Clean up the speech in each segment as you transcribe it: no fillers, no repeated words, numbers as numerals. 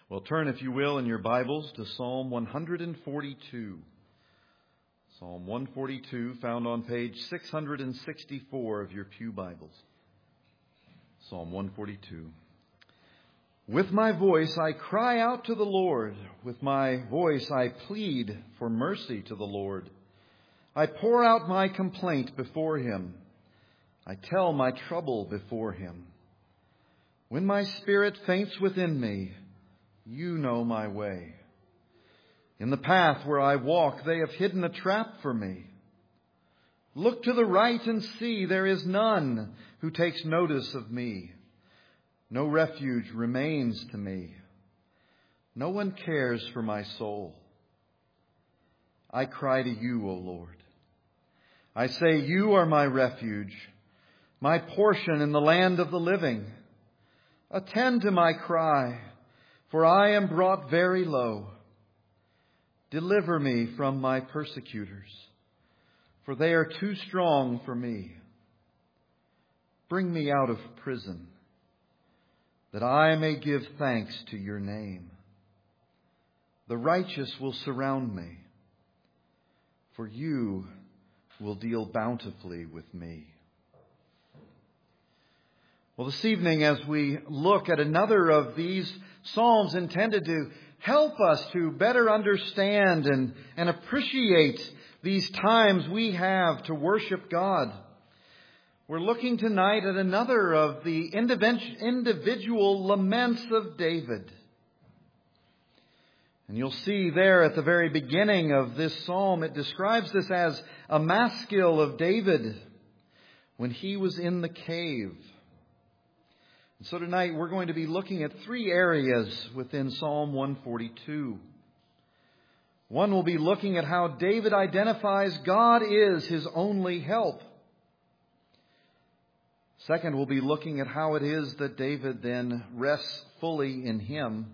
Well, turn, if you will, in your Bibles to Psalm 142. Psalm 142, found on page 664 of your pew Bibles. Psalm 142. With my voice I cry out to the Lord. With my voice I plead for mercy to the Lord. I pour out my complaint before Him. I tell my trouble before Him. When my spirit faints within me, You know my way. In the path where I walk, they have hidden a trap for me. Look to the right and see, there is none who takes notice of me. No refuge remains to me. No one cares for my soul. I cry to You, O Lord. I say, You are my refuge, my portion in the land of the living. Attend to my cry, for I am brought very low. Deliver me from my persecutors, for they are too strong for me. Bring me out of prison, that I may give thanks to Your name. The righteous will surround me, for You will deal bountifully with me. Well, this evening, as we look at another of these Psalms intended to help us to better understand and appreciate these times we have to worship God, we're looking tonight at another of the individual laments of David. And you'll see there at the very beginning of this psalm, it describes this as a maskil of David when he was in the cave. And so tonight we're going to be looking at three areas within Psalm 142. One will be looking at how David identifies God is his only help. Second, we'll be looking at how it is that David then rests fully in Him.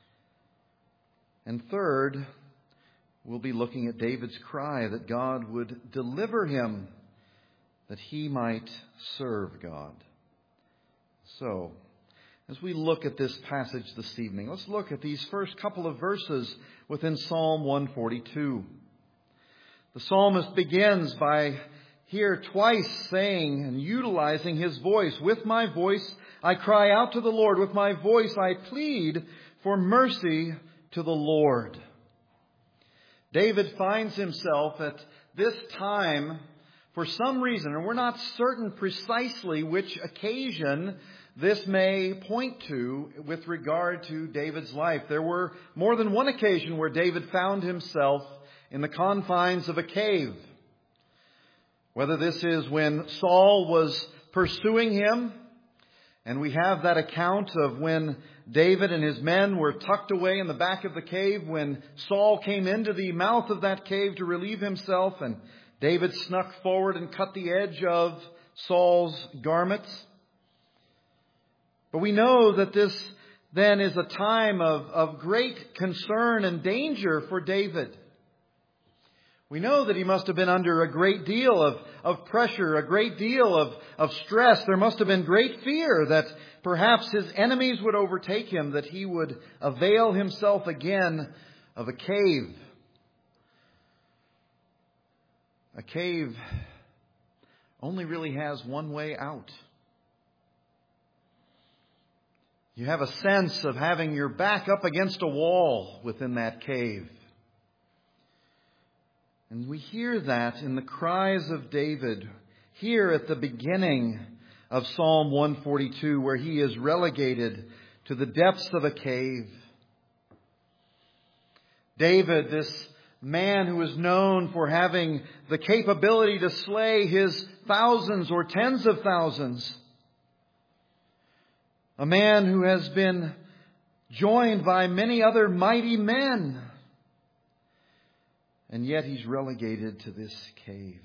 And third, we'll be looking at David's cry that God would deliver him, that he might serve God. So, as we look at this passage this evening, let's look at these first couple of verses within Psalm 142. The psalmist begins by here twice saying and utilizing his voice. With my voice I cry out to the Lord. With my voice I plead for mercy to the Lord. David finds himself at this time, for some reason, and we're not certain precisely which occasion this may point to with regard to David's life. There were more than one occasion where David found himself in the confines of a cave. Whether this is when Saul was pursuing him, and we have that account of when David and his men were tucked away in the back of the cave when Saul came into the mouth of that cave to relieve himself, and David snuck forward and cut the edge of Saul's garments. But we know that this then is a time of great concern and danger for David. We know that he must have been under a great deal of pressure, a great deal of stress. There must have been great fear that perhaps his enemies would overtake him, that he would avail himself again of a cave. A cave only really has one way out. You have a sense of having your back up against a wall within that cave. And we hear that in the cries of David here at the beginning of Psalm 142, where he is relegated to the depths of a cave. David, this man who is known for having the capability to slay his thousands or tens of thousands. A man who has been joined by many other mighty men. And yet he's relegated to this cave.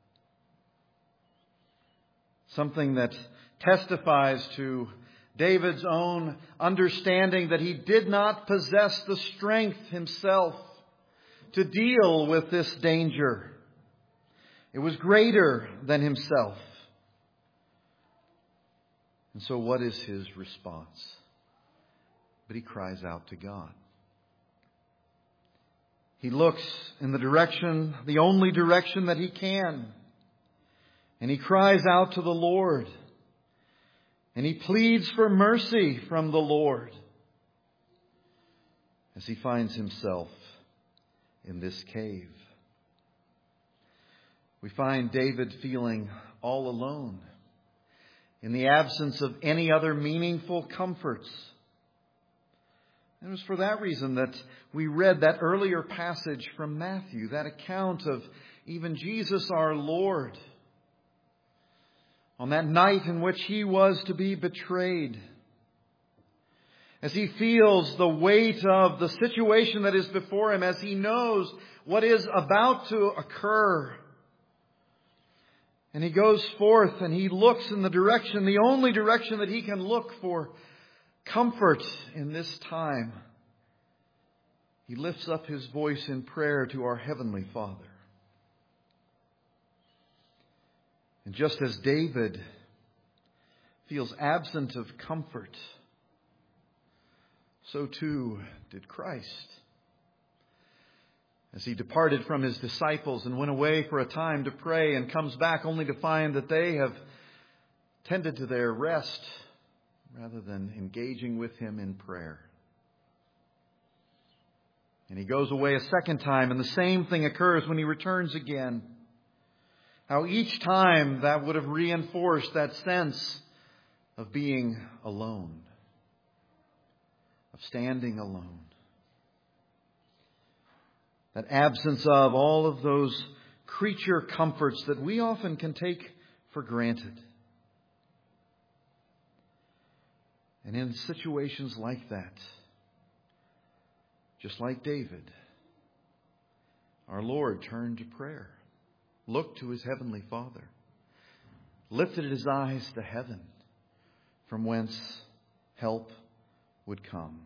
Something that testifies to David's own understanding that he did not possess the strength himself to deal with this danger. It was greater than himself. And so what is his response? but he cries out to God. He looks in the direction, the only direction that he can. And he cries out to the Lord. And he pleads for mercy from the Lord as he finds himself in this cave. We find David feeling all alone in the absence of any other meaningful comforts. And it was for that reason that we read that earlier passage from Matthew, that account of even Jesus our Lord, on that night in which he was to be betrayed. As he feels the weight of the situation that is before him, as he knows what is about to occur. And he goes forth and he looks in the direction, the only direction that he can look for comfort in this time. He lifts up his voice in prayer to our Heavenly Father. And just as David feels absent of comfort, so too did Christ. As he departed from his disciples and went away for a time to pray and comes back only to find that they have tended to their rest rather than engaging with him in prayer. And he goes away a second time, and the same thing occurs when he returns again. How each time that would have reinforced that sense of being alone, of standing alone. That absence of all of those creature comforts that we often can take for granted. And in situations like that, just like David, our Lord turned to prayer, looked to his Heavenly Father, lifted his eyes to heaven, from whence help would come.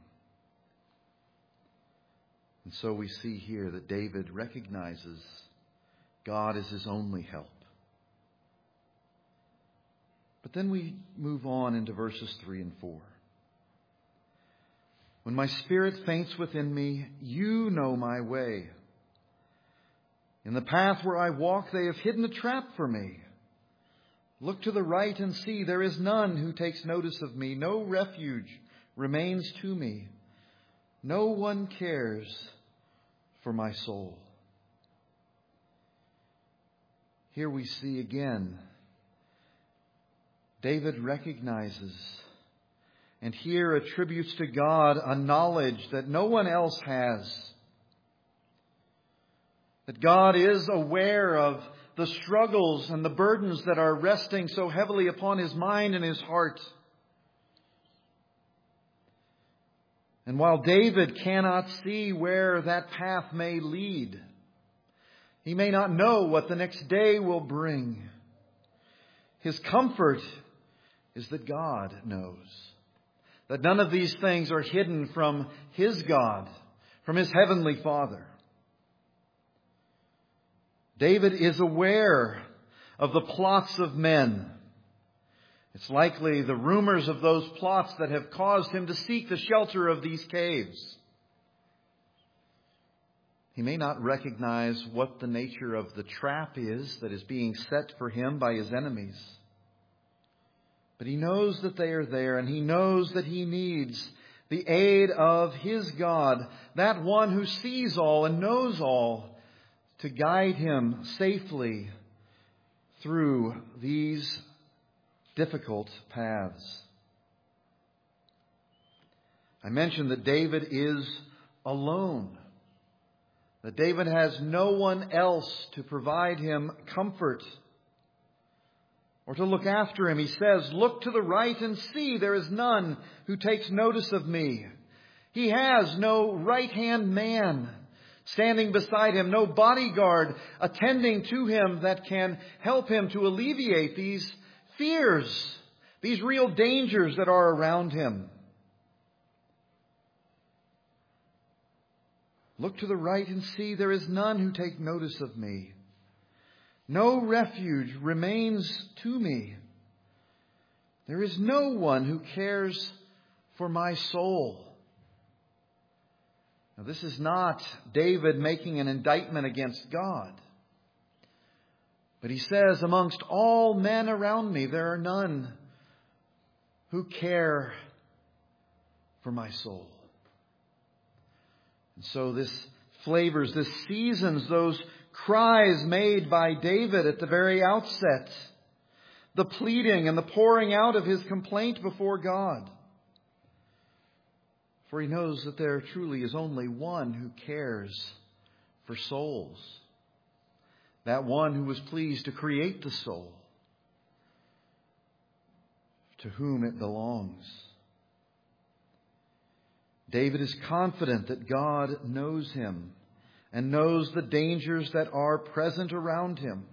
And so we see here that David recognizes God as his only help. But then we move on into verses 3 and 4. When my spirit faints within me, you know my way. In the path where I walk, they have hidden a trap for me. Look to the right and see, there is none who takes notice of me. No refuge remains to me. No one cares for my soul. Here we see again, David recognizes and here attributes to God a knowledge that no one else has. That God is aware of the struggles and the burdens that are resting so heavily upon his mind and his heart. And while David cannot see where that path may lead, he may not know what the next day will bring, his comfort is that God knows. That none of these things are hidden from his God, from his Heavenly Father. David is aware of the plots of men. It's likely the rumors of those plots that have caused him to seek the shelter of these caves. He may not recognize what the nature of the trap is that is being set for him by his enemies. But he knows that they are there, and he knows that he needs the aid of his God, that one who sees all and knows all, to guide him safely through these difficult paths. I mentioned that David is alone. That David has no one else to provide him comfort or to look after him. He says, look to the right and see, there is none who takes notice of me. He has no right-hand man standing beside him, no bodyguard attending to him that can help him to alleviate these fears, these real dangers that are around him. Look to the right and see, there is none who take notice of me. No refuge remains to me. There is no one who cares for my soul. Now, this is not David making an indictment against God. But he says, amongst all men around me, there are none who care for my soul. And so this flavors, this seasons those cries made by David at the very outset. The pleading and the pouring out of his complaint before God. For he knows that there truly is only one who cares for souls. That one who was pleased to create the soul, to whom it belongs. David is confident that God knows him and knows the dangers that are present around him.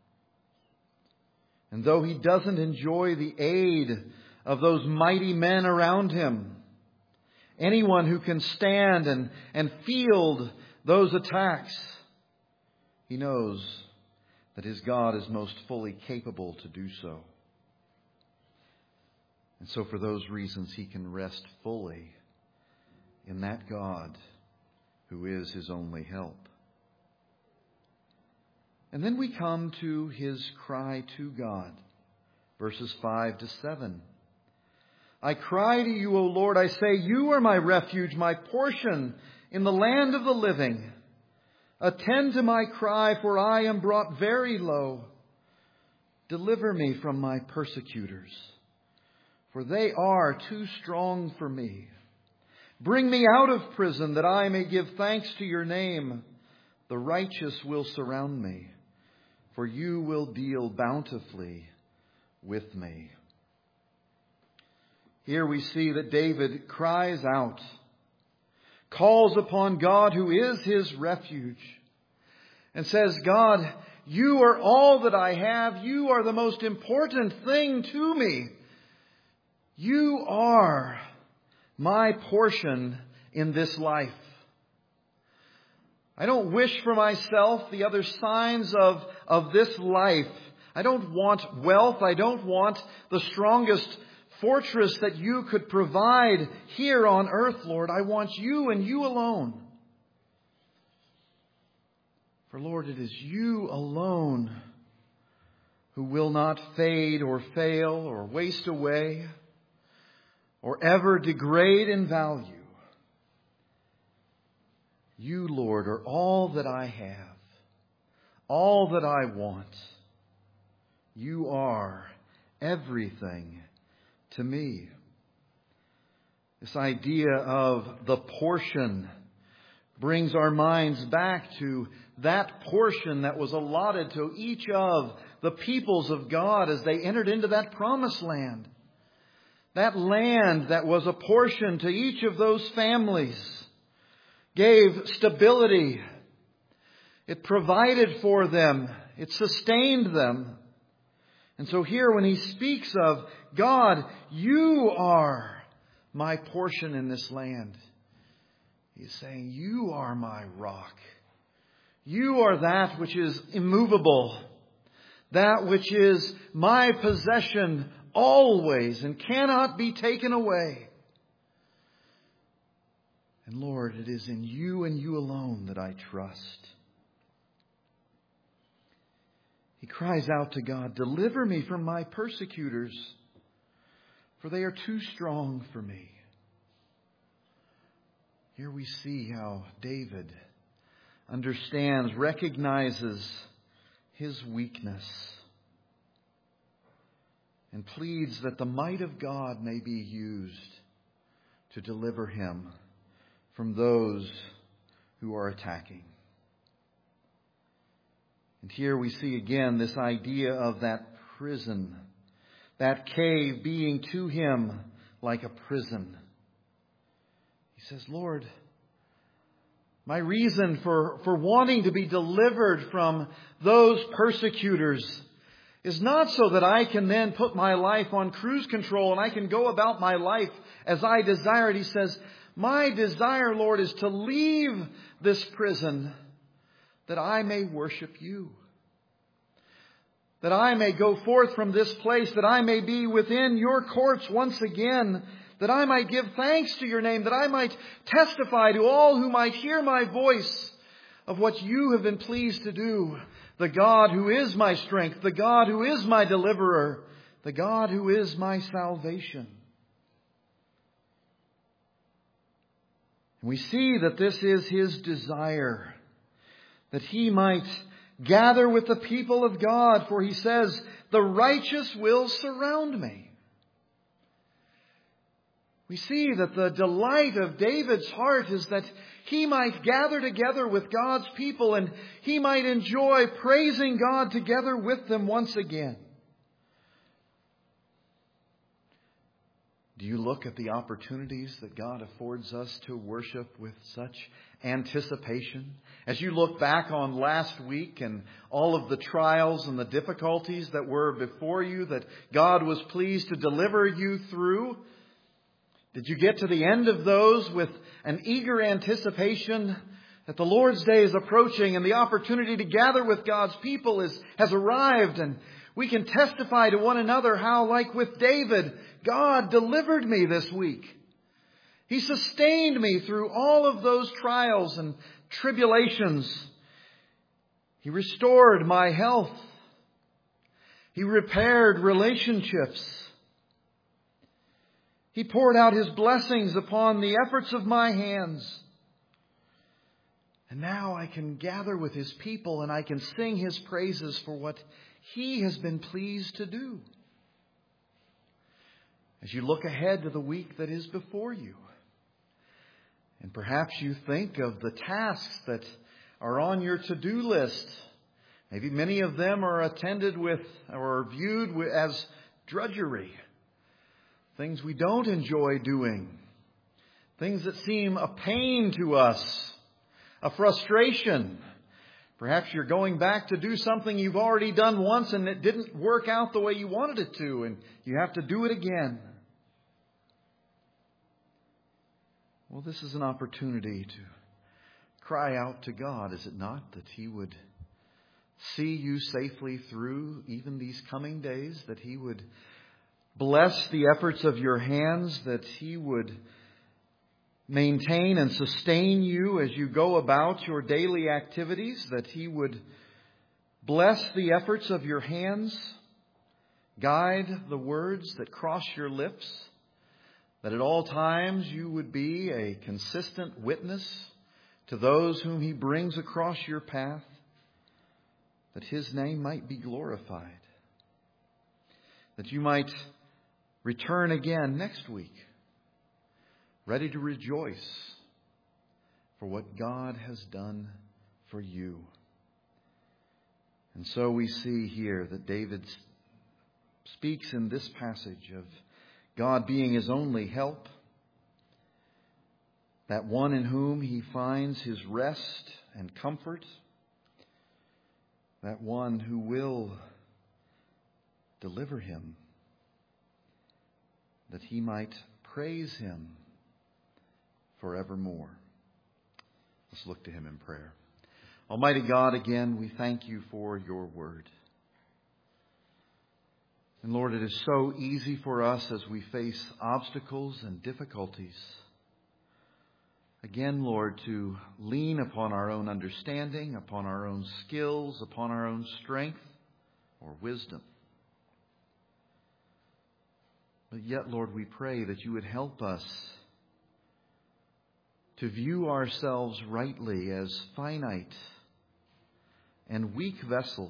And though he doesn't enjoy the aid of those mighty men around him, anyone who can stand and field those attacks, he knows that his God is most fully capable to do so. And so for those reasons, he can rest fully in that God who is his only help. And then we come to his cry to God, verses 5 to 7. I cry to you, O Lord, I say, you are my refuge, my portion in the land of the living. Attend to my cry, for I am brought very low. Deliver me from my persecutors, for they are too strong for me. Bring me out of prison, that I may give thanks to your name. The righteous will surround me, for you will deal bountifully with me. Here we see that David cries out, calls upon God who is his refuge, and says, God, you are all that I have. You are the most important thing to me. You are my portion in this life. I don't wish for myself the other signs of this life. I don't want wealth. I don't want the strongest fortress that you could provide here on earth, Lord. I want you and you alone. For, Lord, it is you alone who will not fade or fail or waste away or ever degrade in value. You, Lord, are all that I have, all that I want. You are everything to me. This idea of the portion brings our minds back to that portion that was allotted to each of the peoples of God as they entered into that promised land. That land that was a portion to each of those families gave stability. It provided for them. It sustained them. And so here when he speaks of God, you are my portion in this land, he's saying, you are my rock. You are that which is immovable. That which is my possession always and cannot be taken away. And Lord, it is in you and you alone that I trust. He cries out to God, deliver me from my persecutors, for they are too strong for me. Here we see how David understands, recognizes his weakness, and pleads that the might of God may be used to deliver him from those who are attacking. And here we see again this idea of that prison, that cave being to him like a prison. He says, Lord, my reason for wanting to be delivered from those persecutors is not so that I can then put my life on cruise control and I can go about my life as I desire it. He says, my desire, Lord, is to leave this prison that I may worship you. That I may go forth from this place, that I may be within your courts once again, that I might give thanks to your name, that I might testify to all who might hear my voice of what you have been pleased to do. The God who is my strength, the God who is my deliverer, the God who is my salvation. And we see that this is his desire, that he might gather with the people of God, for he says, the righteous will surround me. We see that the delight of David's heart is that he might gather together with God's people and he might enjoy praising God together with them once again. Do you look at the opportunities that God affords us to worship with such anticipation? As you look back on last week and all of the trials and the difficulties that were before you, that God was pleased to deliver you through, did you get to the end of those with an eager anticipation that the Lord's Day is approaching and the opportunity to gather with God's people has arrived, and we can testify to one another how, like with David, God delivered me this week. He sustained me through all of those trials and tribulations. He restored my health. He repaired relationships. He poured out his blessings upon the efforts of my hands. And now I can gather with his people and I can sing his praises for what he has been pleased to do. As you look ahead to the week that is before you, and perhaps you think of the tasks that are on your to-do list. Maybe many of them are attended with or viewed as drudgery. Things we don't enjoy doing. Things that seem a pain to us, a frustration. Perhaps you're going back to do something you've already done once and it didn't work out the way you wanted it to, and you have to do it again. Well, this is an opportunity to cry out to God, is it not? That he would see you safely through even these coming days, that he would bless the efforts of your hands, that he would maintain and sustain you as you go about your daily activities, that he would bless the efforts of your hands, guide the words that cross your lips, that at all times you would be a consistent witness to those whom he brings across your path, that his name might be glorified, that you might return again next week, ready to rejoice for what God has done for you. And so we see here that David speaks in this passage of God being his only help, that one in whom he finds his rest and comfort, that one who will deliver him, that he might praise him forevermore. Let's look to him in prayer. Almighty God, again, we thank you for your word. And Lord, it is so easy for us as we face obstacles and difficulties, again, Lord, to lean upon our own understanding, upon our own skills, upon our own strength or wisdom. But yet, Lord, we pray that you would help us to view ourselves rightly as finite and weak vessels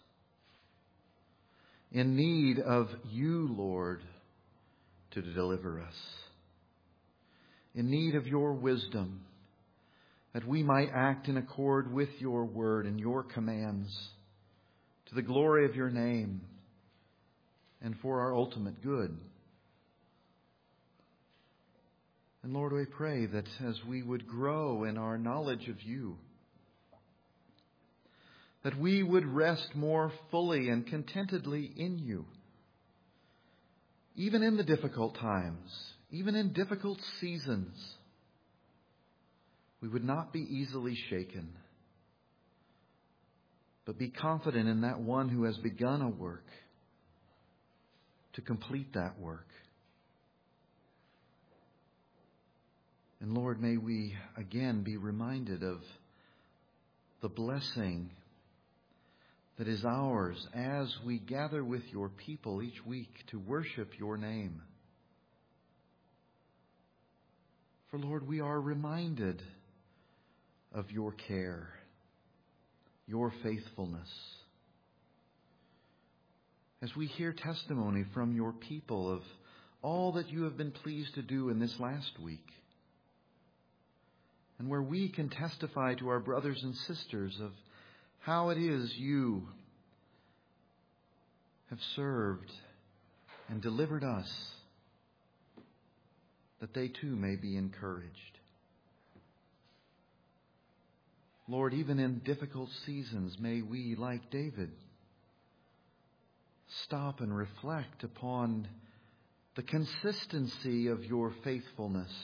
in need of you, Lord, to deliver us. In need of your wisdom, that we might act in accord with your word and your commands to the glory of your name and for our ultimate good. And Lord, we pray that as we would grow in our knowledge of you, that we would rest more fully and contentedly in you, even in the difficult times, even in difficult seasons. We would not be easily shaken, but be confident in that one who has begun a work to complete that work. And Lord, may we again be reminded of the blessing that is ours as we gather with your people each week to worship your name. For Lord, we are reminded of your care, your faithfulness. As we hear testimony from your people of all that you have been pleased to do in this last week, and where we can testify to our brothers and sisters of how it is you have served and delivered us, that they too may be encouraged. Lord, even in difficult seasons, may we, like David, stop and reflect upon the consistency of your faithfulness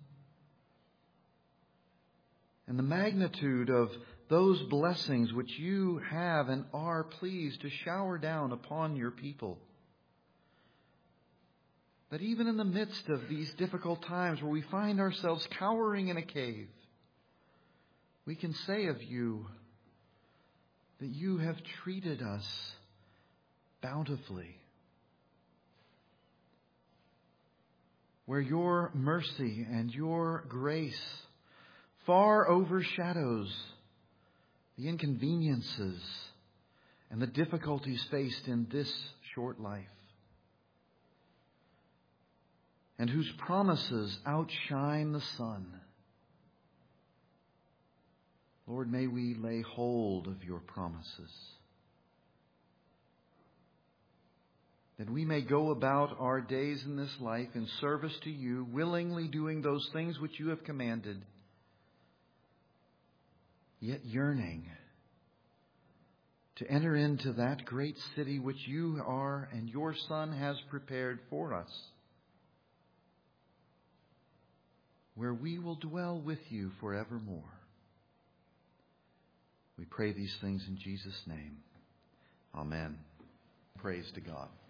and the magnitude of those blessings which you have and are pleased to shower down upon your people. That even in the midst of these difficult times where we find ourselves cowering in a cave, we can say of you that you have treated us bountifully. Where your mercy and your grace far overshadows the inconveniences and the difficulties faced in this short life, and whose promises outshine the sun. Lord, may we lay hold of your promises, that we may go about our days in this life in service to you, willingly doing those things which you have commanded, yet yearning to enter into that great city which you are and your Son has prepared for us, where we will dwell with you forevermore. We pray these things in Jesus' name. Amen. Praise to God.